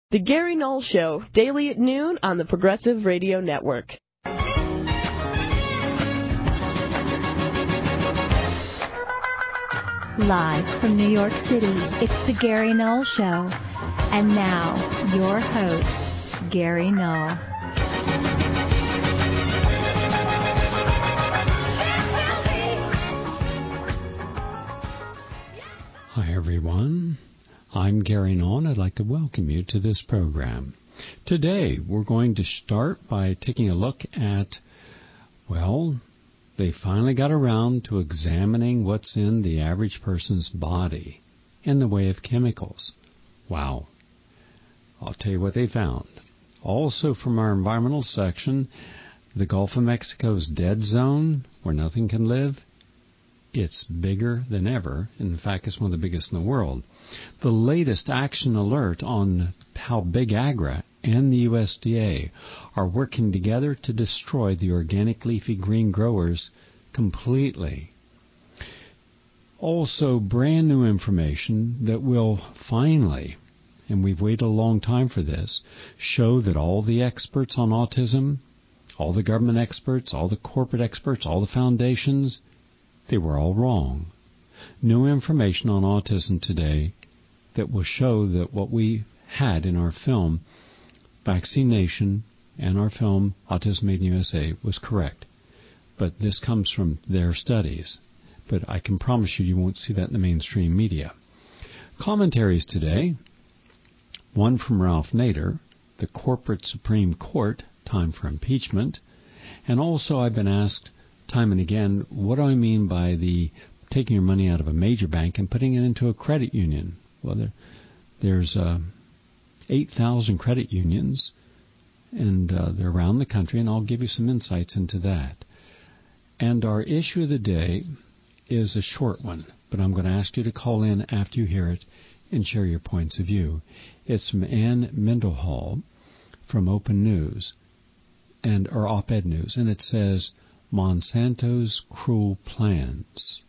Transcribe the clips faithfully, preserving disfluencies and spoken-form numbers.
The Gary Null Show, daily at noon on the Progressive Radio Network. Live from New York City, it's The Gary Null Show. And now, your host, Gary Null. Hi, everyone. I'm Gary Null, and I'd like to welcome you to this program. Today, we're going to start by taking a look at, well, they finally got around to examining what's in the average person's body in the way of chemicals. Wow. I'll tell you what they found. Also from our environmental section, the Gulf of Mexico's dead zone, where nothing can live, it's bigger than ever. In fact, it's one of the biggest in the world. The latest action alert on how Big Agra and the U S D A are working together to destroy the organic leafy green growers completely. Also, brand new information that will finally, and we've waited a long time for this, show that all the experts on autism, all the government experts, all the corporate experts, all the foundations, they were all wrong. New information on autism today that will show that what we had in our film, Vaccine Nation, and our film, Autism Made in U S A, was correct. But this comes from their studies. But I can promise you, you won't see that in the mainstream media. Commentaries today, one from Ralph Nader, the corporate Supreme Court, time for impeachment, and also I've been asked time and again, what do I mean by the taking your money out of a major bank and putting it into a credit union? Well, there, there's uh, eight thousand credit unions, and uh, they're around the country, and I'll give you some insights into that. And our issue of the day is a short one, but I'm going to ask you to call in after you hear it and share your points of view. It's from Ann Mendenhall from Open News, and or Op-Ed News, and it says, Monsanto's cruel plans.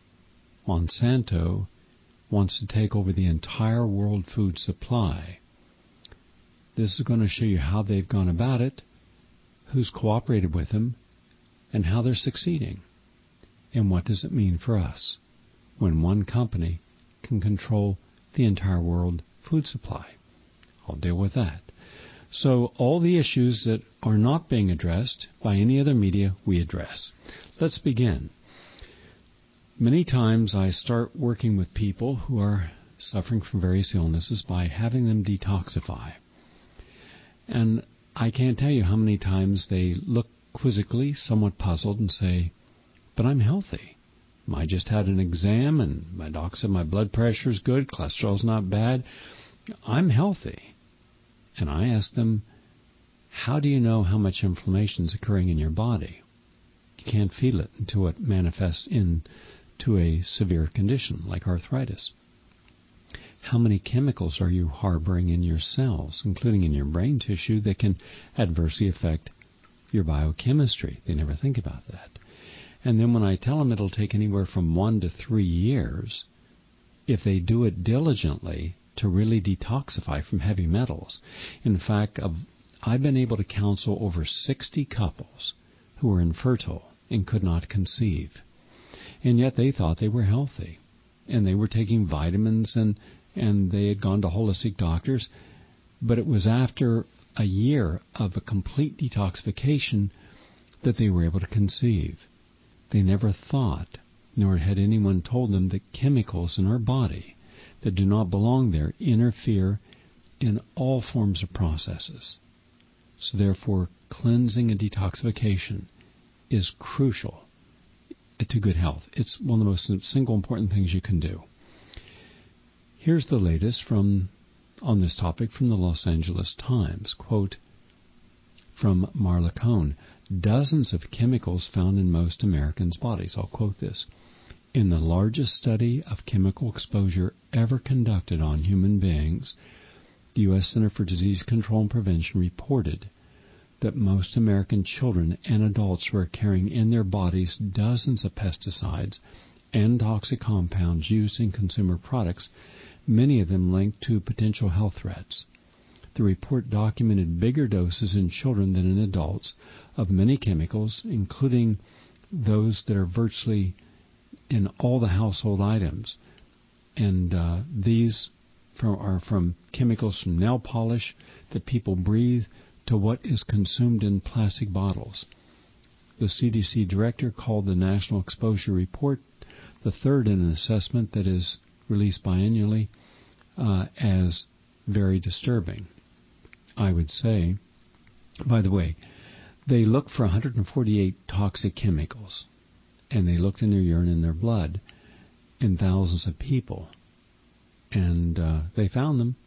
Monsanto wants to take over the entire world food supply. This is going to show you how they've gone about it, who's cooperated with them, and how they're succeeding. And what does it mean for us when one company can control the entire world food supply? I'll deal with that. So all the issues that are not being addressed by any other media, we address. Let's begin. Many times I start working with people who are suffering from various illnesses by having them detoxify. And I can't tell you how many times they look quizzically, somewhat puzzled, and say, but I'm healthy. I just had an exam, and my doc said my blood pressure is good, cholesterol's not bad. I'm healthy. And I ask them, how do you know how much inflammation is occurring in your body? You can't feel it until it manifests into a severe condition like arthritis. How many chemicals are you harboring in your cells, including in your brain tissue, that can adversely affect your biochemistry? They never think about that. And then when I tell them it'll take anywhere from one to three years, if they do it diligently, to really detoxify from heavy metals. In fact, I've been able to counsel over sixty couples who were infertile and could not conceive. And yet they thought they were healthy. And they were taking vitamins, and, and they had gone to holistic doctors. But it was after a year of a complete detoxification that they were able to conceive. They never thought, nor had anyone told them, that chemicals in our body that do not belong there interfere in all forms of processes. So therefore, cleansing and detoxification is crucial to good health. It's one of the most single important things you can do. Here's the latest from on this topic from the Los Angeles Times. Quote from Marla Cohn, dozens of chemicals found in most Americans' bodies. I'll quote this. In the largest study of chemical exposure ever conducted on human beings, the U S Center for Disease Control and Prevention reported that most American children and adults were carrying in their bodies dozens of pesticides and toxic compounds used in consumer products, many of them linked to potential health threats. The report documented bigger doses in children than in adults of many chemicals, including those that are virtually in all the household items. And uh, these from, are from chemicals from nail polish that people breathe to what is consumed in plastic bottles. The C D C director called the National Exposure Report, the third in an assessment that is released biannually, uh, as very disturbing. I would say, by the way, they looked for one hundred forty-eight toxic chemicals, and they looked in their urine and their blood in thousands of people, and uh, they found them.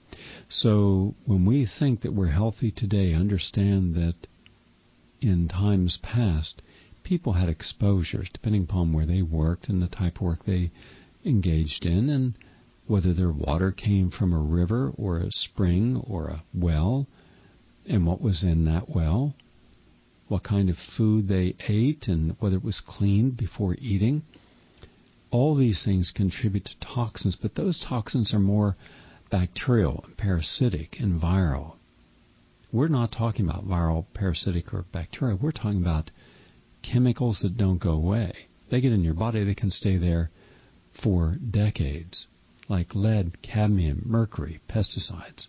So when we think that we're healthy today, understand that in times past, people had exposures depending upon where they worked and the type of work they engaged in, and whether their water came from a river or a spring or a well, and what was in that well, what kind of food they ate, and whether it was cleaned before eating. All these things contribute to toxins, but those toxins are more bacterial, parasitic, and viral. We're not talking about viral, parasitic, or bacterial. We're talking about chemicals that don't go away. They get in your body, they can stay there for decades, like lead, cadmium, mercury, pesticides.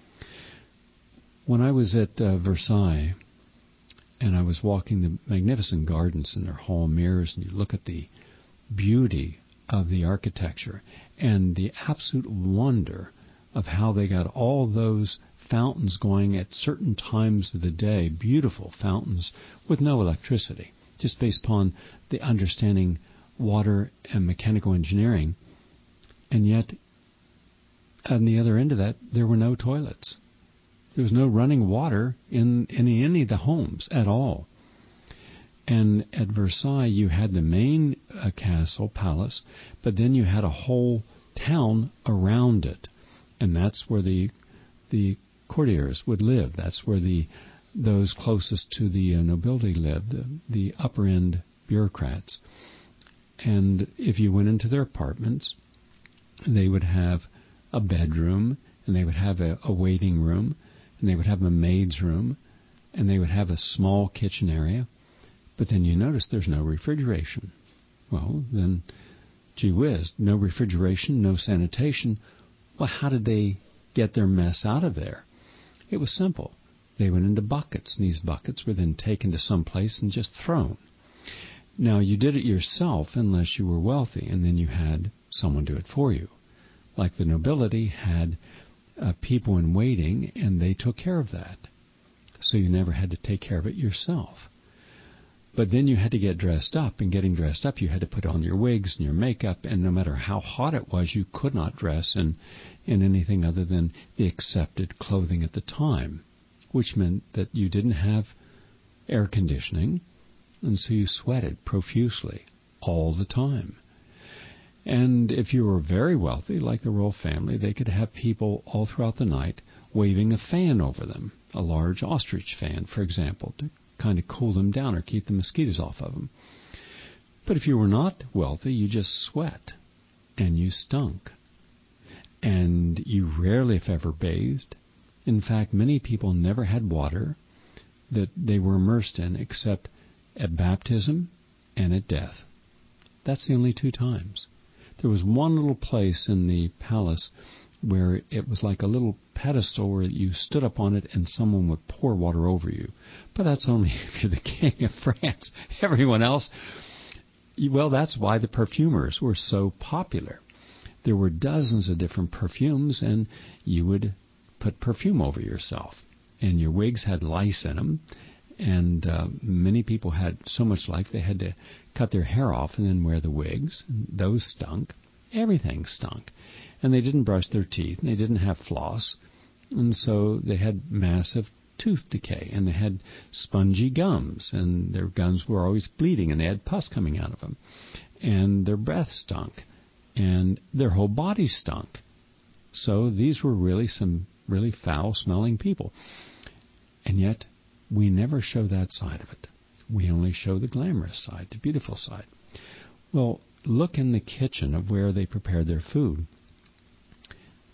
When I was at uh, Versailles, and I was walking the magnificent gardens in their hall mirrors, and you look at the beauty of the architecture and the absolute wonder of how they got all those fountains going at certain times of the day, beautiful fountains with no electricity, just based upon the understanding water and mechanical engineering. And yet, on the other end of that, there were no toilets. There was no running water in any, any of the homes at all. And at Versailles, you had the main uh, castle, palace, but then you had a whole town around it. And that's where the the courtiers would live. That's where the those closest to the uh, nobility lived, the, the upper-end bureaucrats. And if you went into their apartments, they would have a bedroom, and they would have a, a waiting room, and they would have a maid's room, and they would have a small kitchen area. But then you notice there's no refrigeration. Well, then, gee whiz, no refrigeration, no sanitation. Well, how did they get their mess out of there? It was simple. They went into buckets, and these buckets were then taken to some place and just thrown. Now, you did it yourself unless you were wealthy, and then you had someone do it for you. Like the nobility had uh, people in waiting, and they took care of that. So you never had to take care of it yourself. But then you had to get dressed up, and getting dressed up, you had to put on your wigs and your makeup, and no matter how hot it was, you could not dress in, in anything other than the accepted clothing at the time, which meant that you didn't have air conditioning, and so you sweated profusely all the time. And if you were very wealthy, like the royal family, they could have people all throughout the night waving a fan over them, a large ostrich fan, for example, to kind of cool them down or keep the mosquitoes off of them. But if you were not wealthy, you just sweat, and you stunk. And you rarely, if ever, bathed. In fact, many people never had water that they were immersed in except at baptism and at death. That's the only two times. There was one little place in the palace where it was like a little pedestal where you stood up on it and someone would pour water over you. But that's only if you're the king of France. Everyone else, well, that's why the perfumers were so popular. There were dozens of different perfumes, and you would put perfume over yourself. And your wigs had lice in them, and uh, many people had so much lice they had to cut their hair off and then wear the wigs. Those stunk. Everything stunk. And they didn't brush their teeth, and they didn't have floss, and so they had massive tooth decay, and they had spongy gums, and their gums were always bleeding, and they had pus coming out of them, and their breath stunk, and their whole body stunk. So these were really some really foul-smelling people. And yet, we never show that side of it. We only show the glamorous side, the beautiful side. Well, look in the kitchen of where they prepared their food.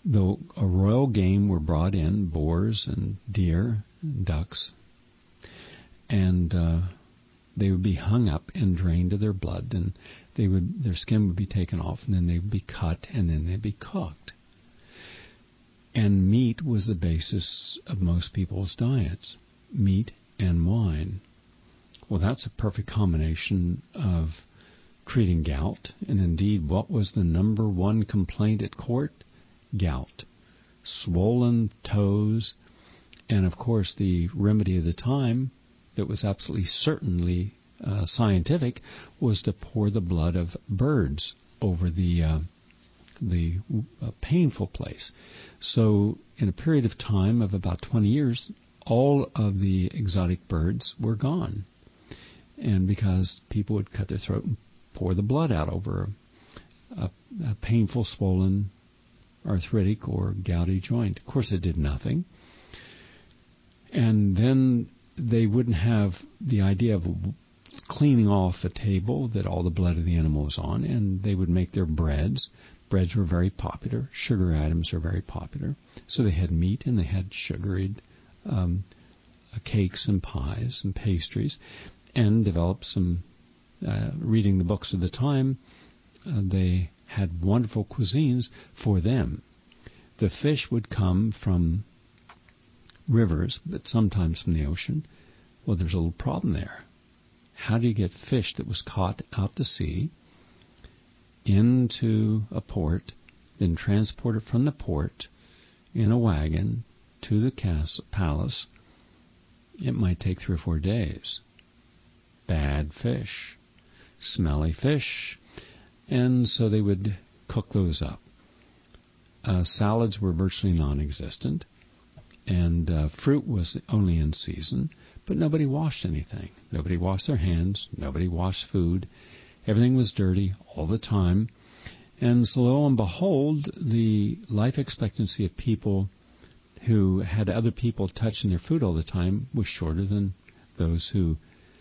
the a royal game were brought in, boars and deer and ducks, and uh, they would be hung up and drained of their blood, and they would their skin would be taken off, and then they would be cut, and then they'd be cooked. And meat was the basis of most people's diets, meat and wine. Well, that's a perfect combination of treating gout, and indeed, what was the number one complaint at court? Gout. Swollen toes, and of course the remedy of the time that was absolutely certainly uh, scientific was to pour the blood of birds over the uh, the uh, painful place. So in a period of time of about twenty years, all of the exotic birds were gone. And because people would cut their throat and pour the blood out over a, a, a painful, swollen, arthritic, or gouty joint. Of course, it did nothing. And then they wouldn't have the idea of cleaning off a table that all the blood of the animal was on, and they would make their breads. Breads were very popular. Sugar items are very popular. So they had meat and they had sugary um, uh, cakes and pies and pastries, and developed some, uh, reading the books of the time, uh, they had wonderful cuisines for them. The fish would come from rivers, but sometimes from the ocean. Well, there's a little problem there. How do you get fish that was caught out to sea into a port, then transport it from the port in a wagon to the castle, palace? It might take three or four days. Bad fish, smelly fish, and so they would cook those up. Uh, salads were virtually non-existent, and uh, fruit was only in season, but nobody washed anything. Nobody washed their hands. Nobody washed food. Everything was dirty all the time. And so lo and behold, the life expectancy of people who had other people touching their food all the time was shorter than those who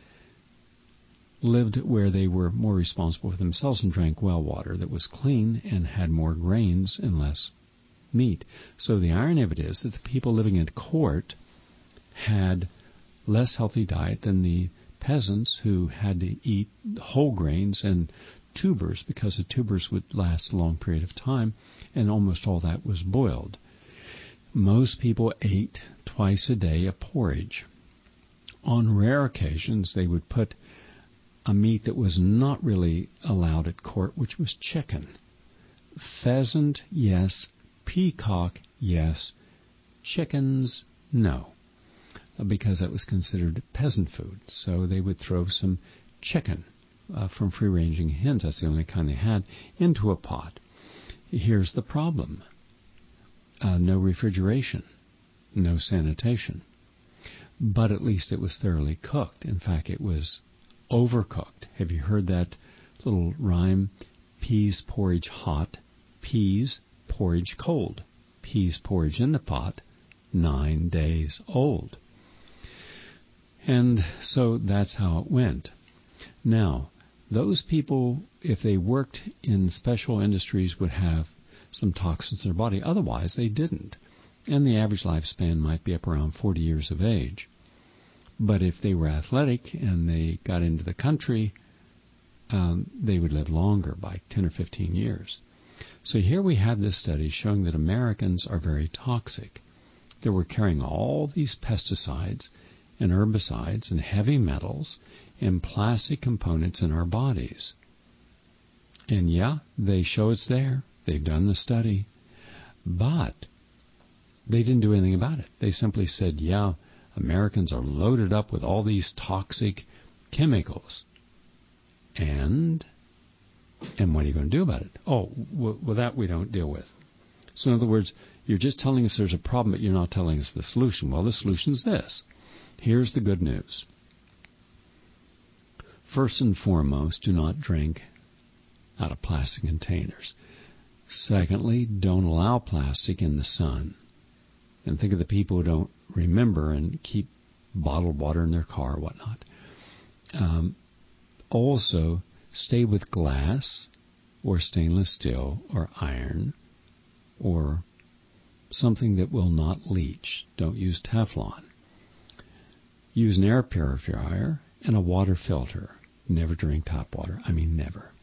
lived where they were more responsible for themselves and drank well water that was clean and had more grains and less meat. So the irony of it is that the people living at court had less healthy diet than the peasants who had to eat whole grains and tubers, because the tubers would last a long period of time, and almost all that was boiled. Most people ate twice a day a porridge. On rare occasions, they would put a meat that was not really allowed at court, which was chicken. Pheasant, yes. Peacock, yes. Chickens, no, because that was considered peasant food. So they would throw some chicken uh, from free-ranging hens, that's the only kind they had, into a pot. Here's the problem. Uh, no refrigeration, no sanitation. But at least it was thoroughly cooked. In fact, it was overcooked. Have you heard that little rhyme? Peas porridge hot, peas porridge cold. Peas porridge in the pot, nine days old. And so that's how it went. Now, those people, if they worked in special industries, would have some toxins in their body. Otherwise, they didn't. And the average lifespan might be up around forty years of age. But if they were athletic and they got into the country, um, they would live longer by ten or fifteen years. So here we have this study showing that Americans are very toxic. That we're carrying all these pesticides and herbicides and heavy metals and plastic components in our bodies. And yeah, they show it's there. They've done the study. But they didn't do anything about it. They simply said, yeah, Americans are loaded up with all these toxic chemicals. And and what are you going to do about it? Oh, well, well, that we don't deal with. So in other words, you're just telling us there's a problem, but you're not telling us the solution. Well, the solution's this. Here's the good news. First and foremost, do not drink out of plastic containers. Secondly, don't allow plastic in the sun. And think of the people who don't remember and keep bottled water in their car or whatnot. Um, also, stay with glass or stainless steel or iron or something that will not leach. Don't use Teflon. Use an air purifier and a water filter. Never drink tap water. I mean never.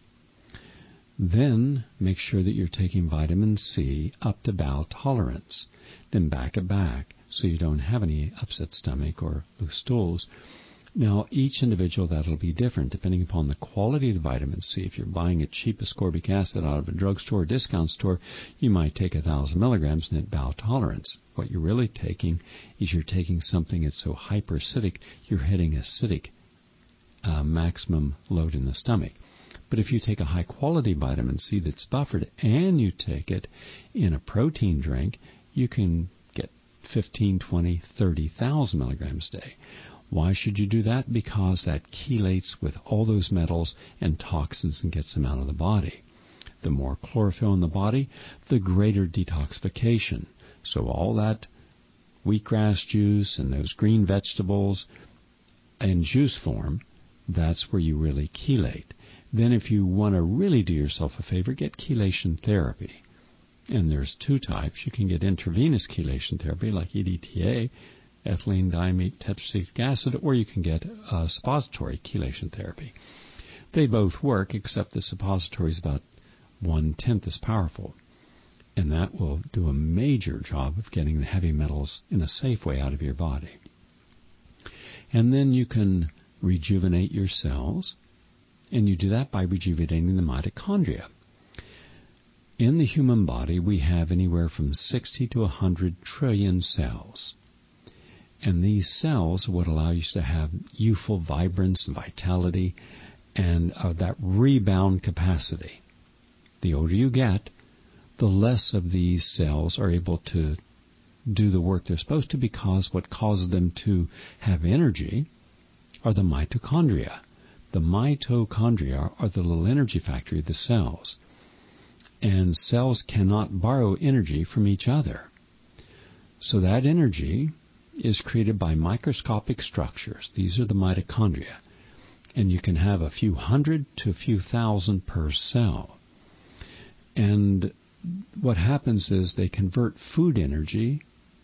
Then make sure that you're taking vitamin C up to bowel tolerance. Then back it back so you don't have any upset stomach or loose stools. Now, each individual, that'll be different depending upon the quality of the vitamin C. If you're buying a cheap ascorbic acid out of a drugstore or discount store, you might take one thousand milligrams and hit bowel tolerance. What you're really taking is you're taking something that's so hyperacidic, you're hitting acidic uh, maximum load in the stomach. But if you take a high-quality vitamin C that's buffered and you take it in a protein drink, you can get fifteen, twenty, thirty thousand milligrams a day. Why should you do that? Because that chelates with all those metals and toxins and gets them out of the body. The more chlorophyll in the body, the greater detoxification. So all that wheatgrass juice and those green vegetables in juice form, that's where you really chelate. Then if you want to really do yourself a favor, get chelation therapy. And there's two types. You can get intravenous chelation therapy like E D T A, ethylene diamete tetracetic acid, or you can get uh, suppository chelation therapy. They both work, except the suppository is about one-tenth as powerful. And that will do a major job of getting the heavy metals in a safe way out of your body. And then you can rejuvenate your cells, and you do that by rejuvenating the mitochondria. In the human body, we have anywhere from sixty to one hundred trillion cells. And these cells would allow you to have youthful vibrance and vitality and uh, that rebound capacity. The older you get, the less of these cells are able to do the work they're supposed to, because what causes them to have energy are the mitochondria. The mitochondria are the little energy factory of the cells. And cells cannot borrow energy from each other. So that energy is created by microscopic structures. These are the mitochondria. And you can have a few hundred to a few thousand per cell. And what happens is they convert food energy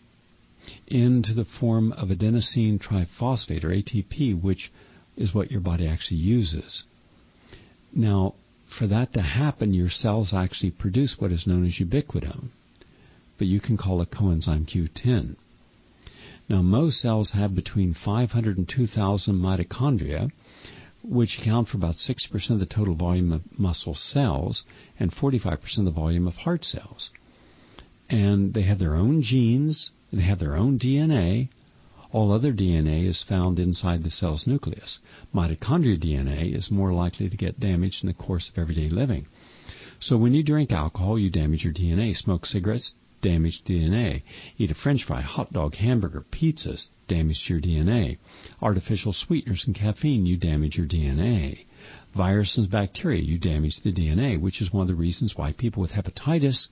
into the form of adenosine triphosphate, or A T P, which is what your body actually uses. Now, for that to happen, your cells actually produce what is known as ubiquitin, but you can call it coenzyme Q ten. Now, most cells have between five hundred and two thousand mitochondria, which account for about sixty percent of the total volume of muscle cells and forty-five percent of the volume of heart cells. And they have their own genes, they have their own D N A. All other D N A is found inside the cell's nucleus. Mitochondrial D N A is more likely to get damaged in the course of everyday living. So when you drink alcohol, you damage your D N A. Smoke cigarettes, damage D N A. Eat a French fry, hot dog, hamburger, pizzas, damage your D N A. Artificial sweeteners and caffeine, you damage your D N A. Viruses and bacteria, you damage the D N A, which is one of the reasons why people with hepatitis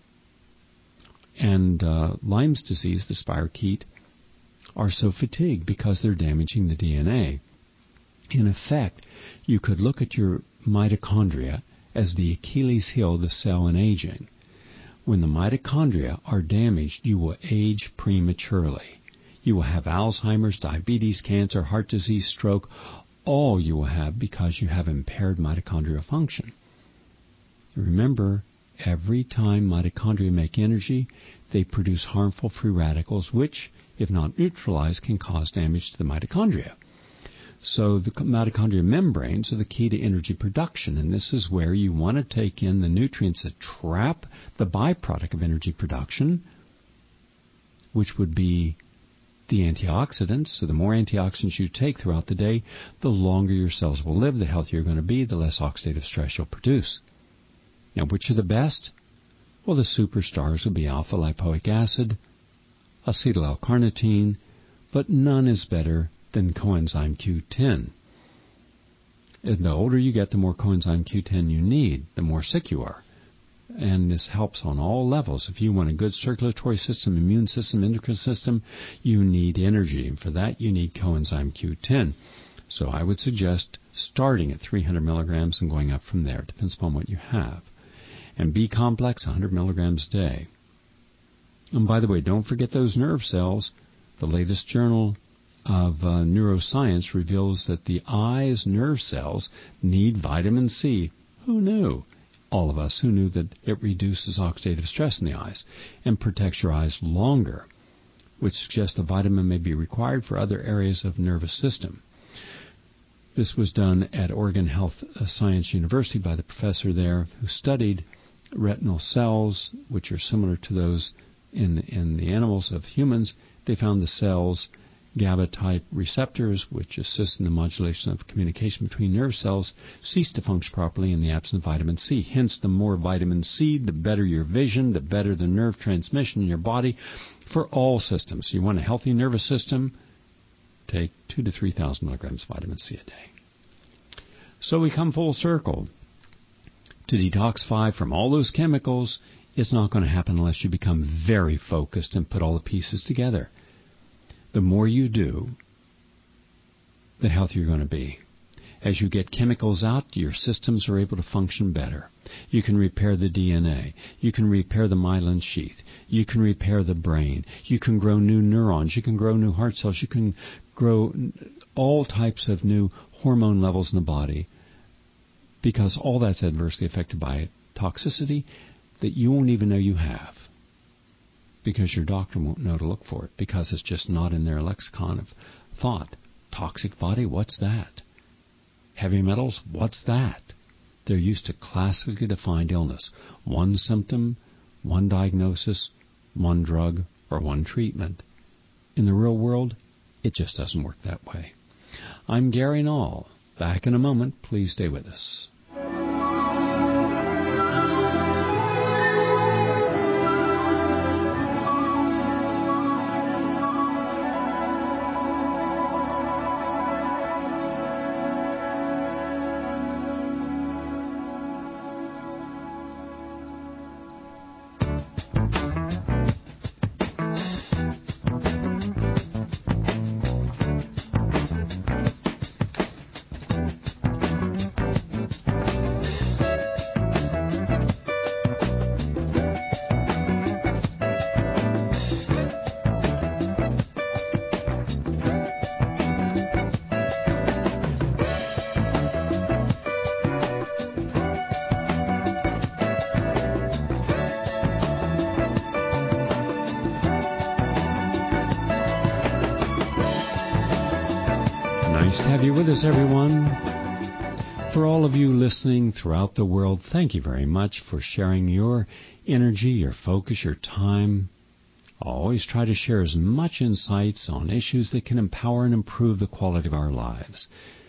and uh, Lyme's disease, the spirochete, are so fatigued, because they're damaging the D N A. In effect, you could look at your mitochondria as the Achilles heel of the cell in aging. When the mitochondria are damaged, you will age prematurely. You will have Alzheimer's, diabetes, cancer, heart disease, stroke. All you will have because you have impaired mitochondrial function. Remember, every time mitochondria make energy, they produce harmful free radicals, which, if not neutralized, can cause damage to the mitochondria. So the mitochondrial membranes are the key to energy production, and this is where you want to take in the nutrients that trap the byproduct of energy production, which would be the antioxidants. So the more antioxidants you take throughout the day, the longer your cells will live, the healthier you're going to be, the less oxidative stress you'll produce. Now, which are the best? Well, the superstars would be alpha-lipoic acid, acetyl-L-carnitine, but none is better than coenzyme Q ten. And the older you get, the more coenzyme Q ten you need, the more sick you are. And this helps on all levels. If you want a good circulatory system, immune system, endocrine system, you need energy. And for that, you need coenzyme Q ten. So I would suggest starting at three hundred milligrams and going up from there. It depends upon what you have. And B-complex, one hundred milligrams a day. And by the way, don't forget those nerve cells. The latest journal of uh, neuroscience reveals that the eye's nerve cells need vitamin C. Who knew? All of us who knew that it reduces oxidative stress in the eyes and protects your eyes longer, which suggests the vitamin may be required for other areas of the nervous system. This was done at Oregon Health Science University by the professor there who studied retinal cells, which are similar to those in, in the animals of humans. They found the cells GABA-type receptors, which assist in the modulation of communication between nerve cells, cease to function properly in the absence of vitamin C. Hence, the more vitamin C, the better your vision, the better the nerve transmission in your body for all systems. You want a healthy nervous system? Take two to three thousand milligrams of vitamin C a day. So we come full circle. To detoxify from all those chemicals, it's not going to happen unless you become very focused and put all the pieces together. The more you do, the healthier you're going to be. As you get chemicals out, your systems are able to function better. You can repair the D N A. You can repair the myelin sheath. You can repair the brain. You can grow new neurons. You can grow new heart cells. You can grow all types of new hormone levels in the body, because all that's adversely affected by toxicity that you won't even know you have, because your doctor won't know to look for it, because it's just not in their lexicon of thought. Toxic body, what's that? Heavy metals, what's that? They're used to classically defined illness. One symptom, one diagnosis, one drug, or one treatment. In the real world, it just doesn't work that way. I'm Gary Null. Back in a moment. Please stay with us. Nice to have you with us, everyone. For all of you listening throughout the world, thank you very much for sharing your energy, your focus, your time. I always try to share as much insights on issues that can empower and improve the quality of our lives.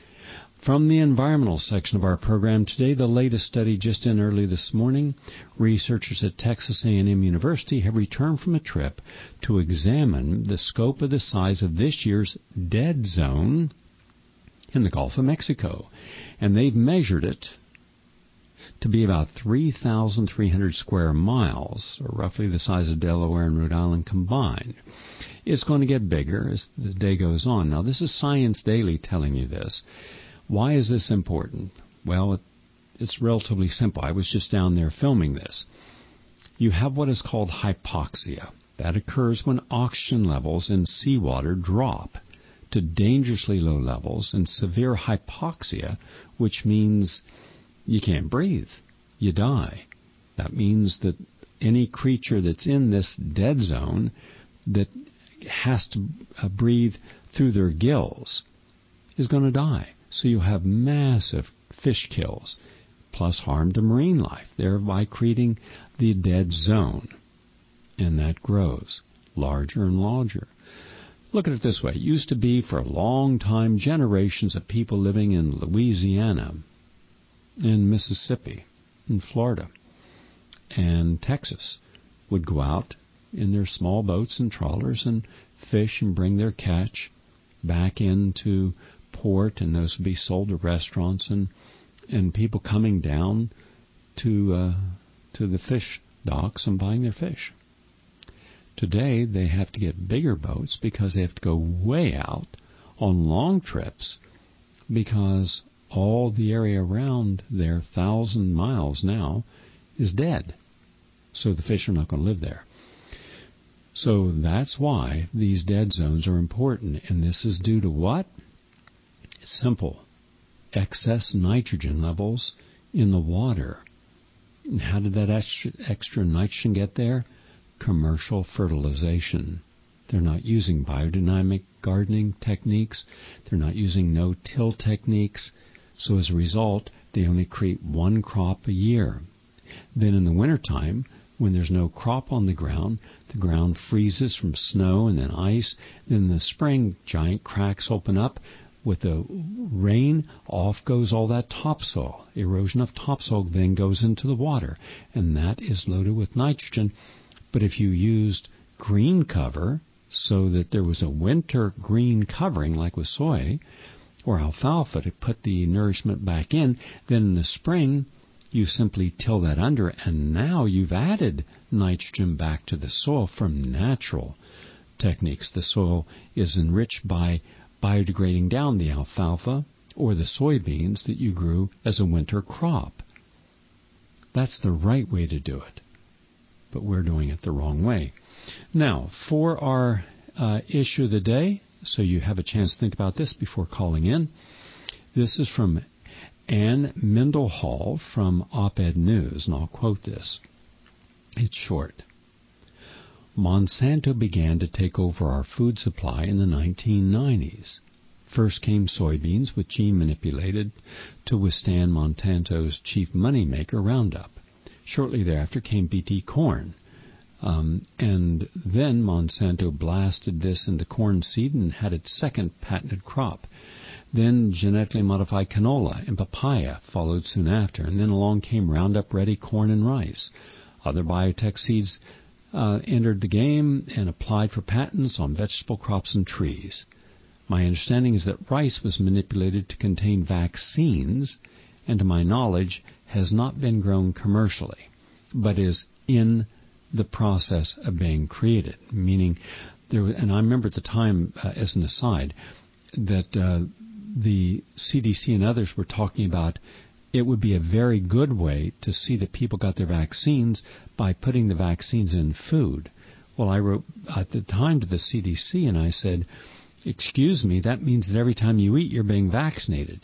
From the environmental section of our program today, the latest study just in early this morning, researchers at Texas A and M University have returned from a trip to examine the scope of the size of this year's dead zone in the Gulf of Mexico. And they've measured it to be about three thousand three hundred square miles, or roughly the size of Delaware and Rhode Island combined. It's going to get bigger as the day goes on. Now, this is Science Daily telling you this. Why is this important? Well, it, it's relatively simple. I was just down there filming this. You have what is called hypoxia. That occurs when oxygen levels in seawater drop to dangerously low levels, and severe hypoxia, which means you can't breathe. You die. That means that any creature that's in this dead zone that has to uh, breathe through their gills is going to die. So you have massive fish kills, plus harm to marine life, thereby creating the dead zone. And that grows larger and larger. Look at it this way. It used to be for a long time generations of people living in Louisiana, in Mississippi, in Florida, and Texas would go out in their small boats and trawlers and fish and bring their catch back into port, and those would be sold to restaurants and and people coming down to uh, to the fish docks and buying their fish. Today, they have to get bigger boats because they have to go way out on long trips because all the area around their thousand miles now is dead. So the fish are not going to live there. So that's why these dead zones are important. And this is due to what? It's simple. Excess nitrogen levels in the water. And how did that extra, extra nitrogen get there? Commercial fertilization. They're not using biodynamic gardening techniques. They're not using no-till techniques. So as a result, they only create one crop a year. Then in the wintertime, when there's no crop on the ground, the ground freezes from snow and then ice. Then in the spring, giant cracks open up. With the rain, off goes all that topsoil. Erosion of topsoil then goes into the water, and that is loaded with nitrogen. But if you used green cover, so that there was a winter green covering, like with soy or alfalfa, to put the nourishment back in, then in the spring, you simply till that under, and now you've added nitrogen back to the soil from natural techniques. The soil is enriched by biodegrading down the alfalfa or the soybeans that you grew as a winter crop. That's the right way to do it, but we're doing it the wrong way. Now, for our uh, issue of the day, so you have a chance to think about this before calling in, this is from Ann Mendenhall from Op-Ed News, and I'll quote this. It's short. Monsanto began to take over our food supply in the nineteen nineties. First came soybeans, with gene manipulated to withstand Monsanto's chief moneymaker, Roundup. Shortly thereafter came B T corn. Um, and then Monsanto blasted this into corn seed and had its second patented crop. Then genetically modified canola and papaya followed soon after. And then along came Roundup Ready corn and rice. Other biotech seeds uh, entered the game and applied for patents on vegetable crops and trees. My understanding is that rice was manipulated to contain vaccines, and to my knowledge has not been grown commercially, but is in the process of being created. Meaning, there was, and I remember at the time, uh, as an aside, that uh, the C D C and others were talking about it would be a very good way to see that people got their vaccines by putting the vaccines in food. Well, I wrote at the time to the C D C and I said, excuse me, that means that every time you eat, you're being vaccinated.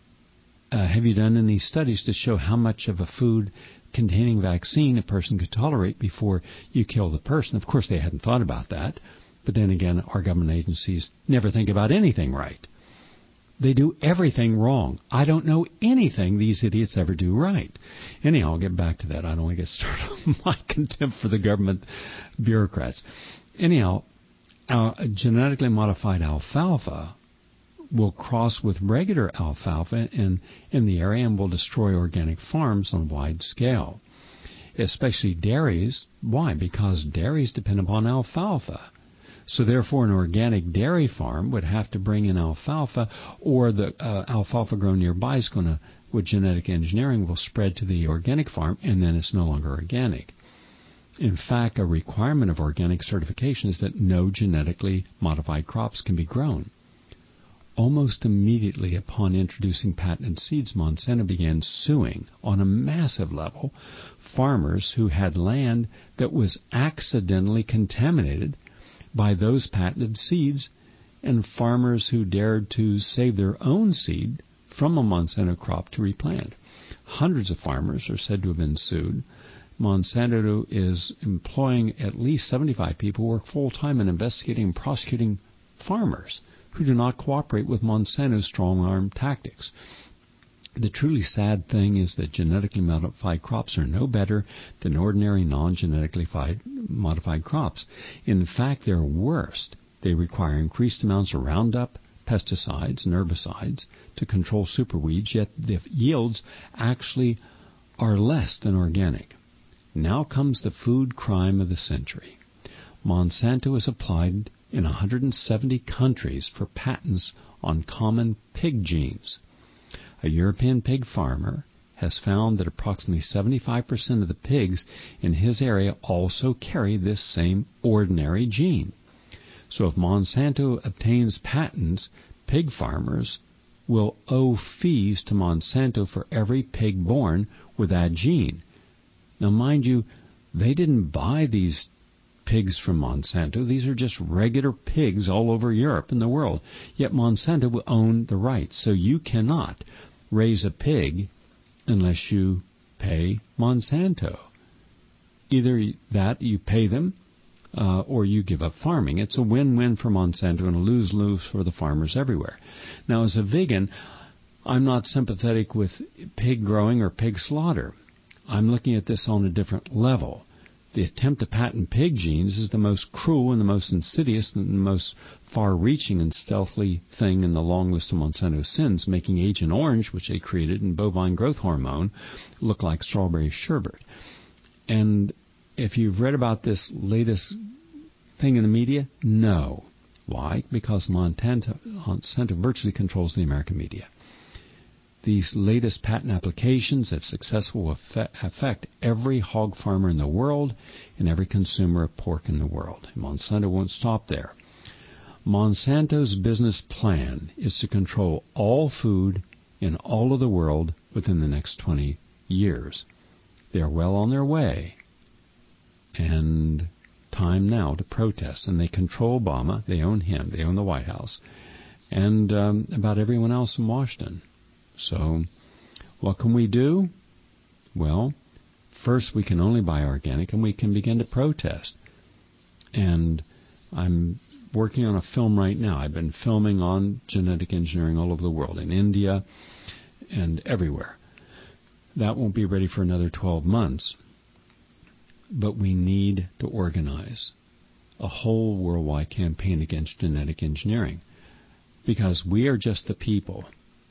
Uh, have you done any studies to show how much of a food containing vaccine a person could tolerate before you kill the person? Of course, they hadn't thought about that. But then again, our government agencies never think about anything right. They do everything wrong. I don't know anything these idiots ever do right. Anyhow, I'll get back to that. I don't want to get started on my contempt for the government bureaucrats. Anyhow, uh, genetically modified alfalfa will cross with regular alfalfa in, in the area and will destroy organic farms on a wide scale, especially dairies. Why? Because dairies depend upon alfalfa. So therefore, an organic dairy farm would have to bring in alfalfa, or the uh, alfalfa grown nearby is going to, with genetic engineering, will spread to the organic farm, and then it's no longer organic. In fact, a requirement of organic certification is that no genetically modified crops can be grown. Almost immediately upon introducing patented seeds, Monsanto began suing on a massive level farmers who had land that was accidentally contaminated by those patented seeds, and farmers who dared to save their own seed from a Monsanto crop to replant. Hundreds of farmers are said to have been sued. Monsanto is employing at least seventy-five people who work full-time in investigating and prosecuting farmers who do not cooperate with Monsanto's strong-arm tactics. The truly sad thing is that genetically modified crops are no better than ordinary non-genetically modified crops. In fact, they're worse. They require increased amounts of Roundup, pesticides, and herbicides to control superweeds, yet the yields actually are less than organic. Now comes the food crime of the century. Monsanto has applied in one hundred seventy countries for patents on common pig genes. A European pig farmer has found that approximately seventy-five percent of the pigs in his area also carry this same ordinary gene. So if Monsanto obtains patents, pig farmers will owe fees to Monsanto for every pig born with that gene. Now, mind you, they didn't buy these pigs from Monsanto. These are just regular pigs all over Europe and the world. Yet Monsanto will own the rights. So you cannot raise a pig unless you pay Monsanto. Either that you pay them uh, or you give up farming. It's a win-win for Monsanto and a lose-lose for the farmers everywhere. Now, as a vegan, I'm not sympathetic with pig growing or pig slaughter. I'm looking at this on a different level. The attempt to patent pig genes is the most cruel and the most insidious and the most far-reaching and stealthy thing in the long list of Monsanto sins, making Agent Orange, which they created, and bovine growth hormone, look like strawberry sherbet. And if you've read about this latest thing in the media, no. Why? Because Monsanto, Monsanto virtually controls the American media. These latest patent applications have successfully affect every hog farmer in the world and every consumer of pork in the world. And Monsanto won't stop there. Monsanto's business plan is to control all food in all of the world within the next twenty years. They are well on their way. And time now to protest. And they control Obama. They own him. They own the White House. And um, about everyone else in Washington. So what can we do? Well, first we can only buy organic and we can begin to protest. And I'm working on a film right now. I've been filming on genetic engineering all over the world, in India and everywhere. That won't be ready for another twelve months. But we need to organize a whole worldwide campaign against genetic engineering because we are just the people.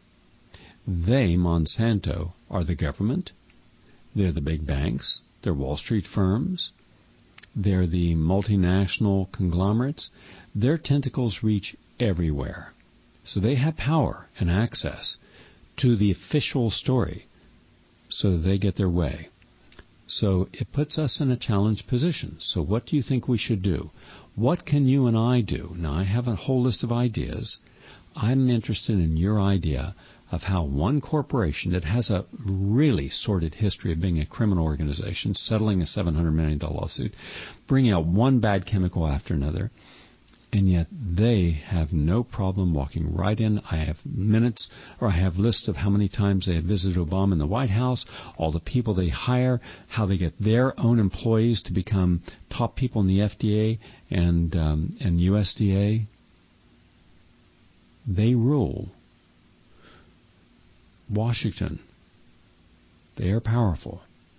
They, Monsanto, are the government. They're the big banks. They're Wall Street firms. They're the multinational conglomerates. Their tentacles reach everywhere. So they have power and access to the official story so they get their way. So it puts us in a challenged position. So what do you think we should do? What can you and I do? Now, I have a whole list of ideas. I'm interested in your idea of how one corporation that has a really sordid history of being a criminal organization, settling a seven hundred million dollars lawsuit, bringing out one bad chemical after another, and yet they have no problem walking right in. I have minutes, or I have lists of how many times they have visited Obama in the White House, all the people they hire, how they get their own employees to become top people in the F D A and um, and U S D A. They rule Washington. They are powerful.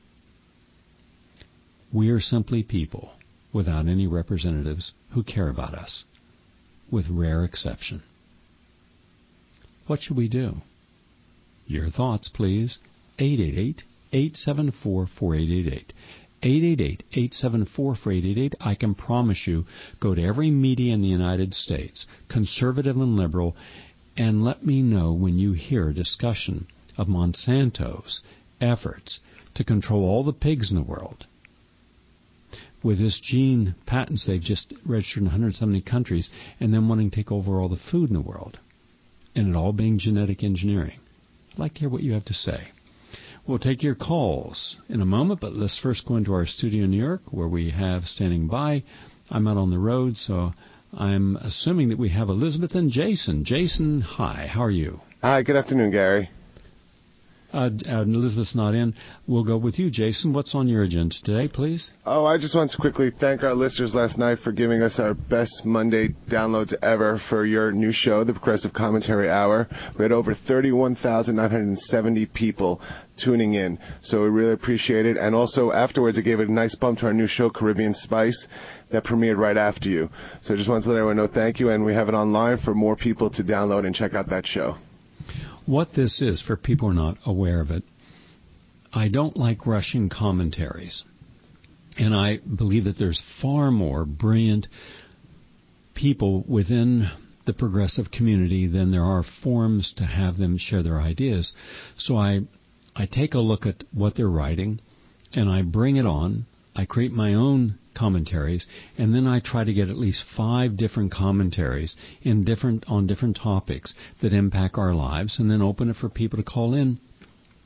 We are simply people without any representatives who care about us, with rare exception. What should we do? Your thoughts, please. eight eight eight, eight seven four, four eight eight eight. eight eight eight, eight seven four, four eight eight eight. I can promise you, go to every media in the United States, conservative and liberal, and let me know when you hear a discussion of Monsanto's efforts to control all the pigs in the world. With this gene patents they've just registered in one hundred seventy countries, and then wanting to take over all the food in the world, and it all being genetic engineering. I'd like to hear what you have to say. We'll take your calls in a moment, but let's first go into our studio in New York, where we have standing by. I'm out on the road, so I'm assuming that we have Elizabeth and Jason. Jason, hi. How are you? Hi. Good afternoon, Gary. Uh, uh, Elizabeth's not in. We'll go with you, Jason. What's on your agenda today, please? Oh, I just want to quickly thank our listeners last night for giving us our best Monday downloads ever for your new show, the Progressive Commentary Hour. We had over thirty-one thousand nine hundred seventy people tuning in, so we really appreciate it. And also, afterwards, it gave a nice bump to our new show, Caribbean Spice, that premiered right after you. So I just wanted to let everyone know thank you, and we have it online for more people to download and check out that show. What this is, for people who are not aware of it, I don't like rushing commentaries. And I believe that there's far more brilliant people within the progressive community than there are forums to have them share their ideas. So I, I take a look at what they're writing, and I bring it on. I create my own commentaries, and then I try to get at least five different commentaries in different on different topics that impact our lives, and then open it for people to call in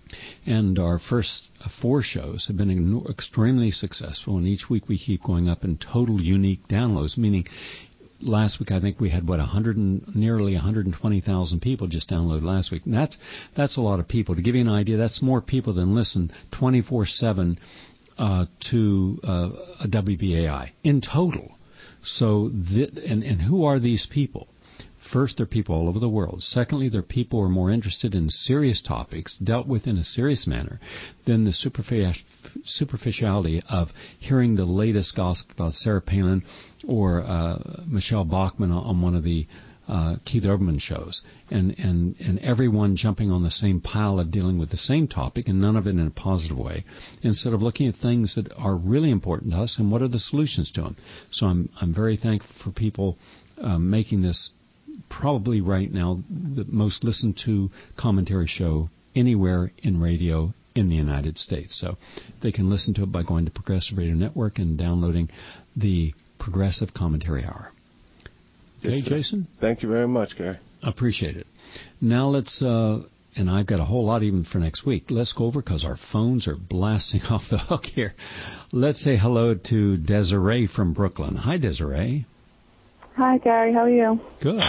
And our first four shows have been extremely successful, and each week we keep going up in total unique downloads, meaning last week I think we had, what, one hundred and, nearly one hundred twenty thousand people just download last week. And that's, that's a lot of people. To give you an idea, that's more people than listen twenty-four seven uh, to uh, a W B A I in total. So, th- and, and who are these people? First, they're people all over the world. Secondly, they're people who are more interested in serious topics, dealt with in a serious manner, than the superfic- superficiality of hearing the latest gossip about Sarah Palin or uh, Michelle Bachmann on one of the uh, Keith Olbermann shows, and, and, and everyone jumping on the same pile of dealing with the same topic, and none of it in a positive way, instead of looking at things that are really important to us and what are the solutions to them. So I'm, I'm very thankful for people uh, making this probably right now the most listened to commentary show anywhere in radio in the United States. So they can listen to it by going to Progressive Radio Network and downloading the Progressive Commentary Hour. Okay, yes, Jason? Thank you very much, Gary. Appreciate it. Now let's, uh, and I've got a whole lot even for next week. Let's go over, because our phones are blasting off the hook here. Let's say hello to Desiree from Brooklyn. Hi, Desiree. Hi, Gary. How are you? Good.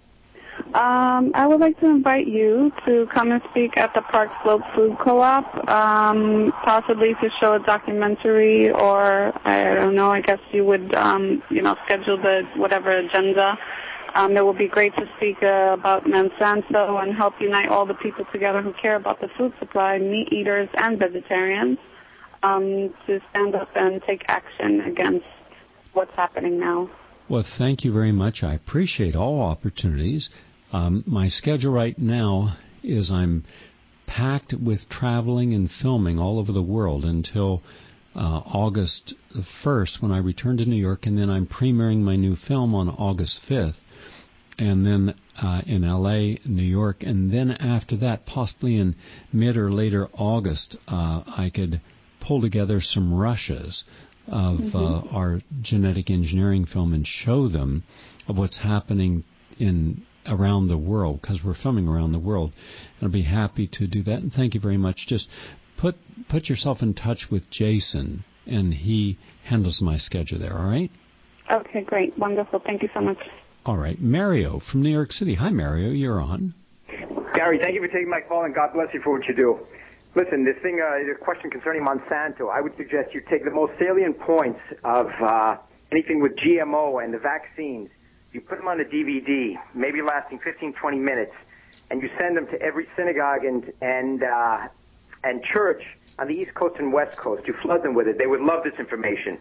Um, I would like to invite you to come and speak at the Park Slope Food Co-op, um, possibly to show a documentary, or I don't know. I guess you would, um, you know, schedule the whatever agenda. Um, it would be great to speak uh, about Monsanto and help unite all the people together who care about the food supply, meat eaters and vegetarians, um, to stand up and take action against what's happening now. Well, thank you very much. I appreciate all opportunities. Um, my schedule right now is I'm packed with traveling and filming all over the world until uh, August first, when I return to New York, and then I'm premiering my new film on August fifth, and then uh, in L A, New York, and then after that, possibly in mid or later August, uh, I could pull together some rushes of mm-hmm. uh, our genetic engineering film and show them of what's happening in around the world, because we're filming around the world. And I'd be happy to do that. And thank you very much. Just put put yourself in touch with Jason, and he handles my schedule there, all right? Okay, great. Wonderful. Thank you so much. All right. Mario from New York City. Hi, Mario. You're on. Gary, thank you for taking my call, and God bless you for what you do. Listen, this thing, uh, the question concerning Monsanto, I would suggest you take the most salient points of uh, anything with G M O and the vaccines. You put them on a D V D, maybe lasting fifteen, twenty minutes, and you send them to every synagogue and and uh, and church on the East Coast and West Coast. You flood them with it. They would love this information.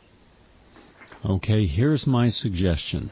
Okay, here's my suggestion.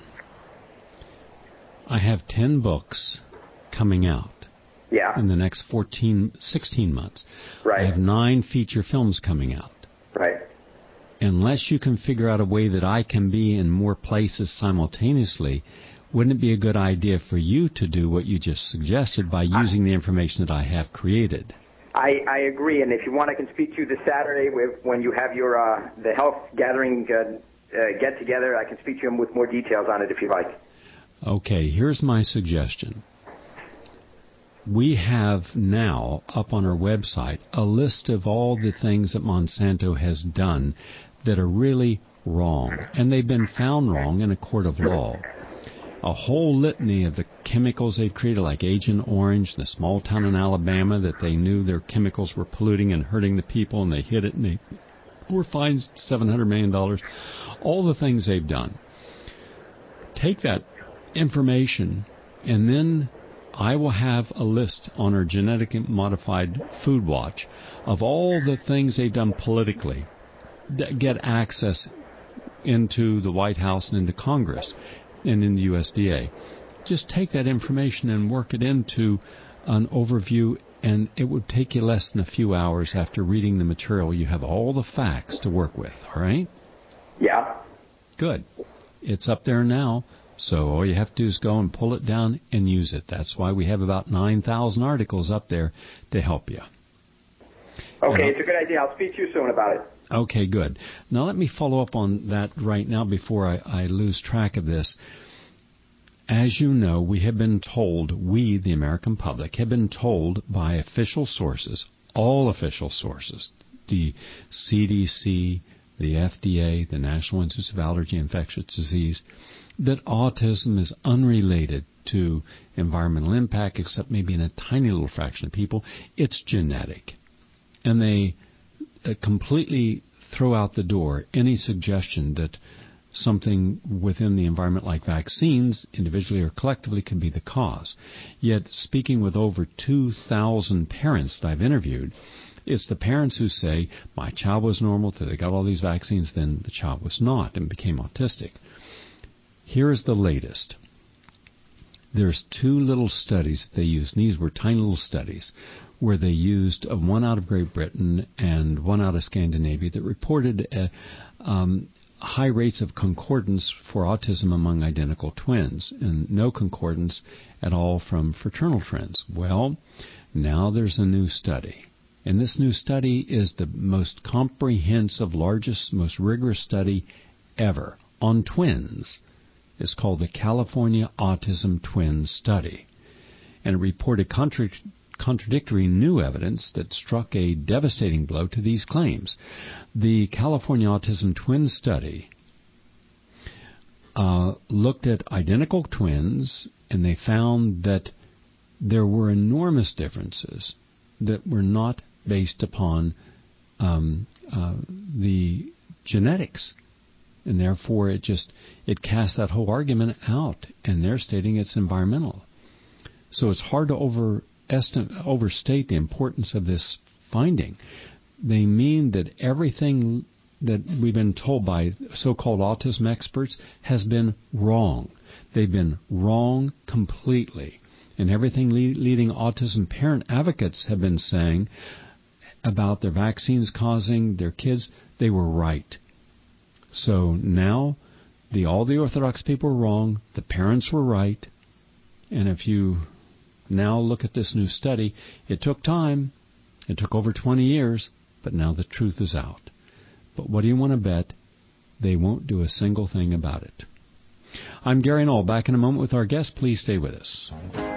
I have ten books coming out. Yeah. In the next fourteen, sixteen months. Right. I have nine feature films coming out. Right. Unless you can figure out a way that I can be in more places simultaneously, wouldn't it be a good idea for you to do what you just suggested by using I, the information that I have created? I, I agree, and if you want, I can speak to you this Saturday with, when you have your uh, the health gathering uh, uh, get together. I can speak to you with more details on it if you like. Okay, here's my suggestion. We have now up on our website a list of all the things that Monsanto has done that are really wrong, and they've been found wrong in a court of law. A whole litany of the chemicals they've created, like Agent Orange, the small town in Alabama that they knew their chemicals were polluting and hurting the people, and they hid it, and they were fined seven hundred million dollars. All the things they've done. Take that information, and then I will have a list on our genetically modified food watch of all the things they've done politically that get access into the White House and into Congress and in the U S D A. Just take that information and work it into an overview, and it would take you less than a few hours after reading the material. You have all the facts to work with, all right? Yeah. Good. It's up there now. So all you have to do is go and pull it down and use it. That's why we have about nine thousand articles up there to help you. Okay, it's a good idea. I'll speak to you soon about it. Okay, good. Now let me follow up on that right now before I, I lose track of this. as you know, we have been told, we, the American public, have been told by official sources, all official sources, the C D C, the F D A, the National Institute of Allergy and Infectious Disease, that autism is unrelated to environmental impact, except maybe in a tiny little fraction of people. It's genetic. And they uh, completely throw out the door any suggestion that something within the environment like vaccines, individually or collectively, could be the cause. Yet, speaking with over two thousand parents that I've interviewed, it's the parents who say, my child was normal till they got all these vaccines, then the child was not and became autistic. Here is the latest. There's two little studies that they used, and these were tiny little studies, where they used uh, one out of Great Britain and one out of Scandinavia that reported uh, um, high rates of concordance for autism among identical twins, and no concordance at all from fraternal twins. Well, now there's a new study. And this new study is the most comprehensive, largest, most rigorous study ever on twins. It's called the California Autism Twins Study. And it reported contra- contradictory new evidence that struck a devastating blow to these claims. The California Autism Twins Study uh, looked at identical twins, and they found that there were enormous differences that were not based upon um, uh, the genetics. And therefore, it just, it casts that whole argument out, and they're stating it's environmental. So it's hard to overestimate, overstate the importance of this finding. They mean that everything that we've been told by so-called autism experts has been wrong. They've been wrong completely. And everything le- leading autism parent advocates have been saying about their vaccines causing their kids, they were right. So now, the all the Orthodox people were wrong, the parents were right, and if you now look at this new study, it took time, it took over twenty years, but now the truth is out. But what do you want to bet? They won't do a single thing about it. I'm Gary Knoll, back in a moment with our guest. Please stay with us.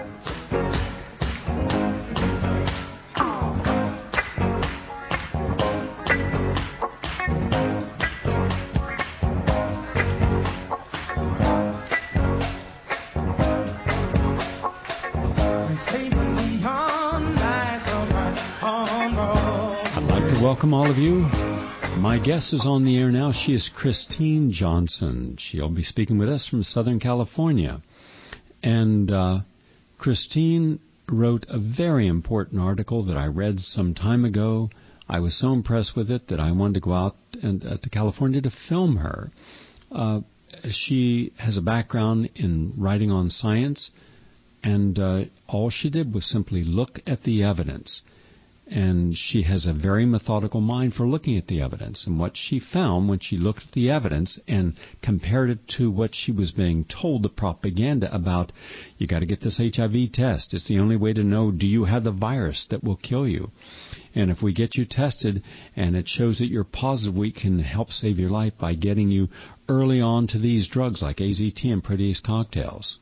Welcome all of you. My guest is on the air now. She is Christine Johnson. She'll be speaking with us from Southern California. And uh, Christine wrote a very important article that I read some time ago. I was so impressed with it that I wanted to go out and, uh, to California to film her. Uh, she has a background in writing on science, and uh, all she did was simply look at the evidence. And she has a very methodical mind for looking at the evidence. And what she found when she looked at the evidence and compared it to what she was being told, the propaganda about, you got to get this H I V test. It's the only way to know, do you have the virus that will kill you? And if we get you tested and it shows that you're positive, we can help save your life by getting you early on to these drugs like A Z T and protease cocktails.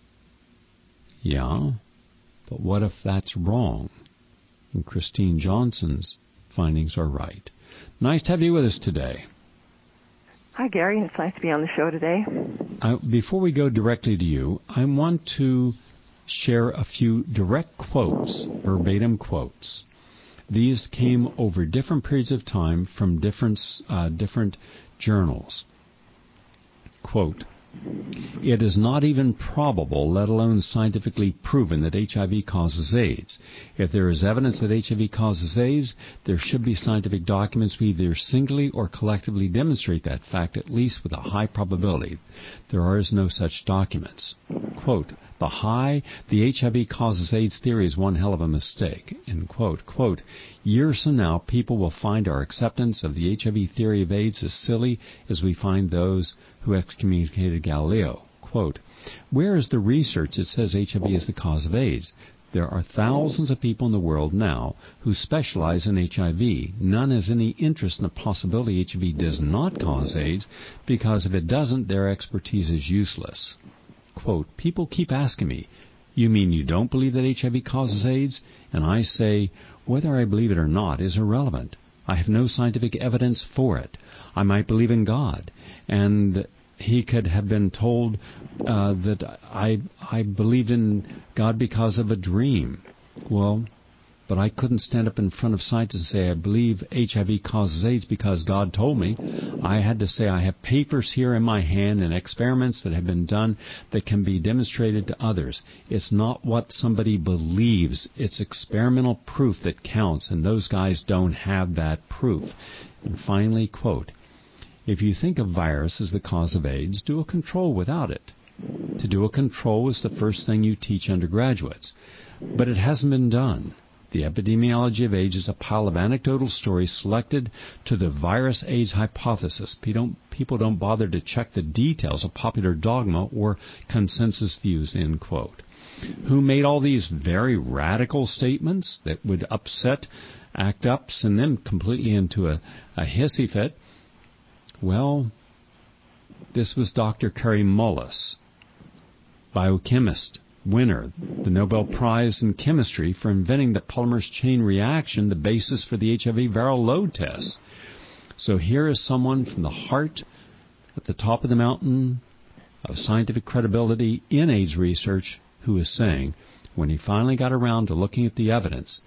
Yeah, but what if that's wrong? And Christine Johnson's findings are right. Nice to have you with us today. Hi, Gary. It's nice to be on the show today. Uh, before we go directly to you, I want to share a few direct quotes, verbatim quotes. These came over different periods of time from different, uh, different journals. Quote, "It is not even probable, let alone scientifically proven, that H I V causes AIDS. If there is evidence that H I V causes AIDS, there should be scientific documents who either singly or collectively demonstrate that fact, at least with a high probability. There are no such documents." Quote, "The high, the H I V causes AIDS theory is one hell of a mistake." End quote. Quote, "Years from now, people will find our acceptance of the H I V theory of AIDS as silly as we find those who excommunicated Galileo." Quote, "Where is the research that says H I V is the cause of AIDS? There are thousands of people in the world now who specialize in H I V. None has any interest in the possibility H I V does not cause AIDS, because if it doesn't, their expertise is useless." quote, people keep asking me, you mean you don't believe that H I V causes AIDS? And I say, whether I believe it or not is irrelevant. I have no scientific evidence for it. I might believe in God, and he could have been told uh, that I I believed in God because of a dream. Well, but I couldn't stand up in front of scientists and say I believe H I V causes AIDS because God told me. I had to say I have papers here in my hand and experiments that have been done that can be demonstrated to others. It's not what somebody believes. It's experimental proof that counts, and those guys don't have that proof. And finally, quote, if you think of virus as the cause of AIDS, do a control without it. To do a control is the first thing you teach undergraduates. But it hasn't been done. The epidemiology of AIDS is a pile of anecdotal stories selected to the virus AIDS hypothesis. People don't bother to check the details of popular dogma or consensus views, end quote. Who made all these very radical statements that would upset act-ups and them completely into a, a hissy fit? Well, this was Doctor Kary Mullis, biochemist, winner, the Nobel Prize in Chemistry for inventing the polymerase chain reaction, the basis for the H I V viral load test. So here is someone from the heart, at the top of the mountain of scientific credibility in AIDS research, who is saying, when he finally got around to looking at the evidence,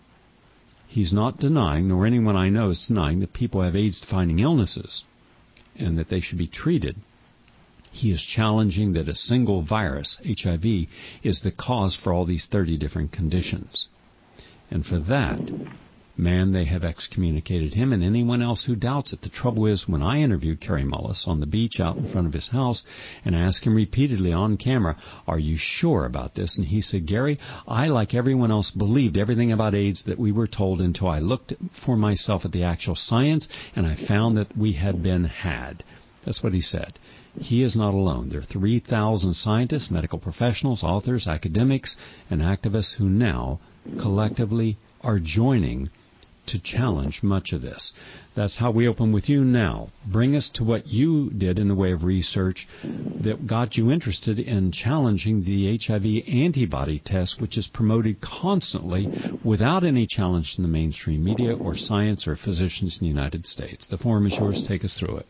he's not denying, nor anyone I know is denying, that people have AIDS-defining illnesses and that they should be treated. He is challenging that a single virus, H I V, is the cause for all these thirty different conditions. And for that, man, they have excommunicated him and anyone else who doubts it. The trouble is, when I interviewed Kary Mullis on the beach out in front of his house and asked him repeatedly on camera, are you sure about this? And he said, Gary, I, like everyone else, believed everything about AIDS that we were told until I looked for myself at the actual science and I found that we had been had. That's what he said. He is not alone. There are three thousand scientists, medical professionals, authors, academics, and activists who now collectively are joining to challenge much of this. That's how we open with you now. Bring us to what you did in the way of research that got you interested in challenging the H I V antibody test, which is promoted constantly without any challenge in the mainstream media or science or physicians in the United States. The forum is yours. Take us through it.